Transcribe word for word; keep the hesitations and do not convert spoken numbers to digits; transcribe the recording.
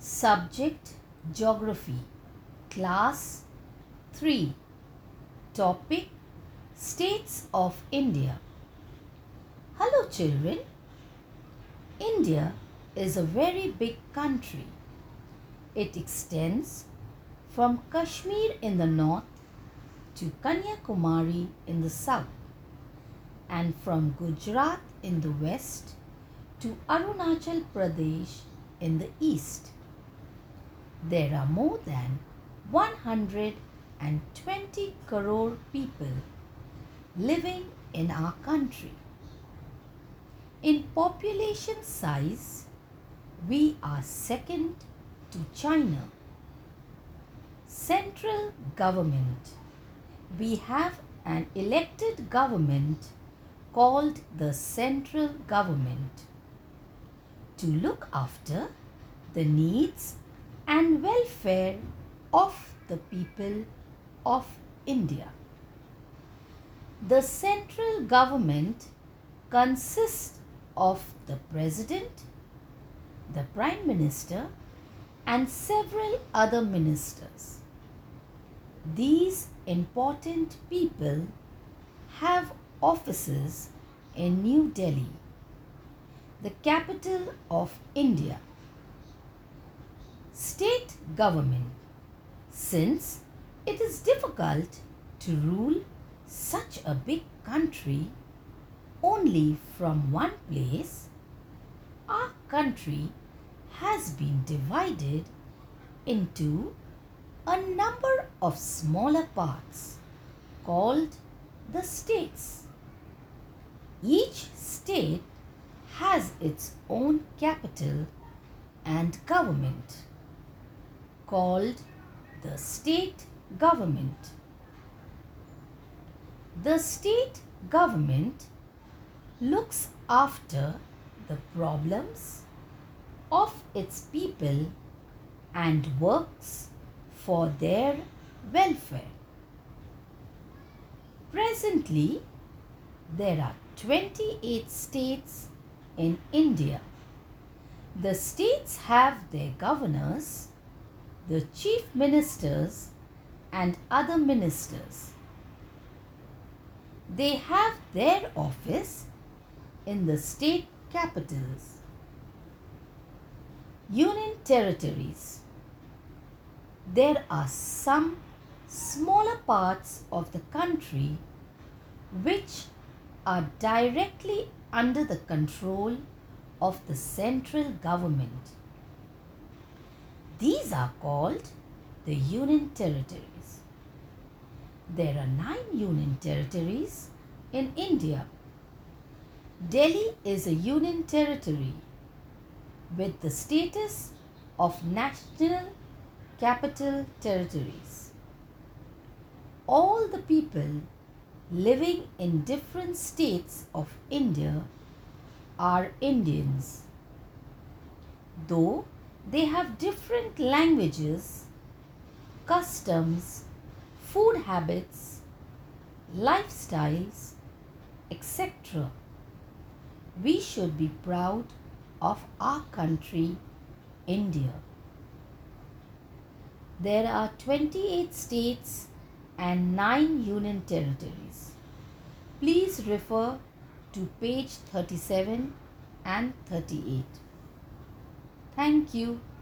Subject Geography, Class three. Topic States of India. Hello children. India is a very big country. It extends from Kashmir in the north to Kanyakumari in the south, and from Gujarat in the west to Arunachal Pradesh in the east. There are more than one hundred twenty crore people living in our country. In population size, we are second to China. Central government. We have an elected government called the central government to look after the needs and welfare of the people of India. The central government consists of the President, the Prime Minister, and several other ministers. These important people have offices in New Delhi, the capital of India. State government. Since it is difficult to rule such a big country only from one place, our country has been divided into a number of smaller parts called the states. Each state has its own capital and government, called the state government. The state government looks after the problems of its people and works for their welfare. Presently, there are twenty-eight states in India. The states have their governors, the chief ministers, and other ministers. They have their office in the state capitals. Union territories. There are some smaller parts of the country which are directly under the control of the central government. These are called the Union territories. There are nine Union territories in India. Delhi is a Union territory with the status of National Capital Territories. All the people living in different states of India are Indians. Though they have different languages, customs, food habits, lifestyles, et cetera, we should be proud of our country, India. There are twenty-eight states and nine union territories. Please refer to page thirty-seven and thirty-eight. Thank you.